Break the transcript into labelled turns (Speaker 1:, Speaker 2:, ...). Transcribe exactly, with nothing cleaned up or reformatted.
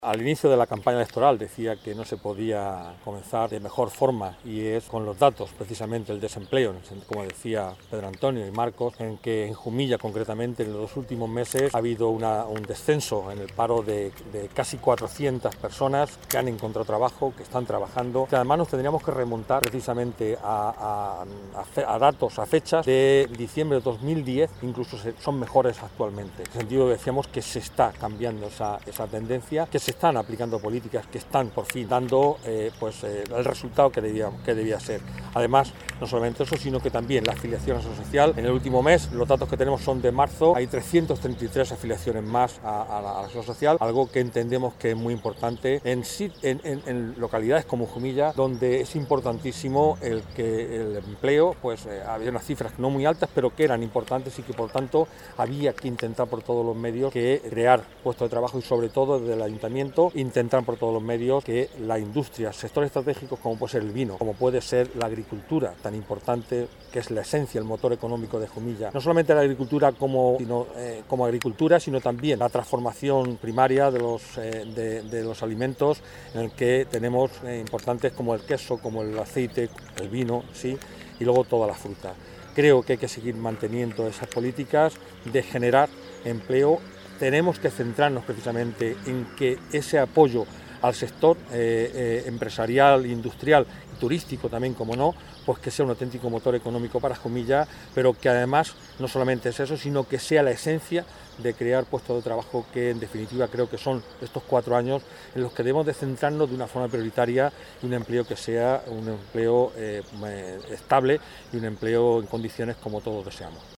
Speaker 1: Al inicio de la campaña electoral decía que no se podía comenzar de mejor forma y es con los datos, precisamente el desempleo, como decía Pedro Antonio y Marcos, en que en Jumilla concretamente en los dos últimos meses ha habido una, un descenso en el paro de, de casi cuatrocientas personas que han encontrado trabajo, que están trabajando, que además nos tendríamos que remontar precisamente a, a, a, a datos, a fechas de diciembre de dos mil diez, incluso son mejores actualmente. En ese sentido decíamos que se está cambiando esa, esa tendencia, que se están aplicando políticas que están por fin dando eh, pues, eh, el resultado que debía, que debía ser. Además, no solamente eso, sino que también la afiliación a la Seguridad Social. En el último mes, los datos que tenemos son de marzo, hay trescientas treinta y tres afiliaciones más a, a, la, a la Seguridad Social, algo que entendemos que es muy importante en, en, en, en localidades como Jumilla, donde es importantísimo el que el empleo, pues eh, había unas cifras no muy altas, pero que eran importantes y que por tanto había que intentar por todos los medios que crear puestos de trabajo y sobre todo desde el ayuntamiento intentar por todos los medios que la industria, sectores estratégicos como puede ser el vino, como puede ser la agricultura, tan importante que es la esencia, el motor económico de Jumilla, no solamente la agricultura como, sino, eh, como agricultura, sino también la transformación primaria de los, eh, de, de los alimentos, en el que tenemos eh, importantes como el queso, como el aceite, el vino, sí, y luego toda la fruta. Creo que hay que seguir manteniendo esas políticas de generar empleo. Tenemos que centrarnos precisamente en que ese apoyo al sector eh, eh, empresarial, industrial y turístico también, como no, pues que sea un auténtico motor económico para Jumilla, pero que además no solamente es eso, sino que sea la esencia de crear puestos de trabajo que en definitiva creo que son estos cuatro años en los que debemos de centrarnos de una forma prioritaria y un empleo que sea un empleo eh, estable y un empleo en condiciones como todos deseamos.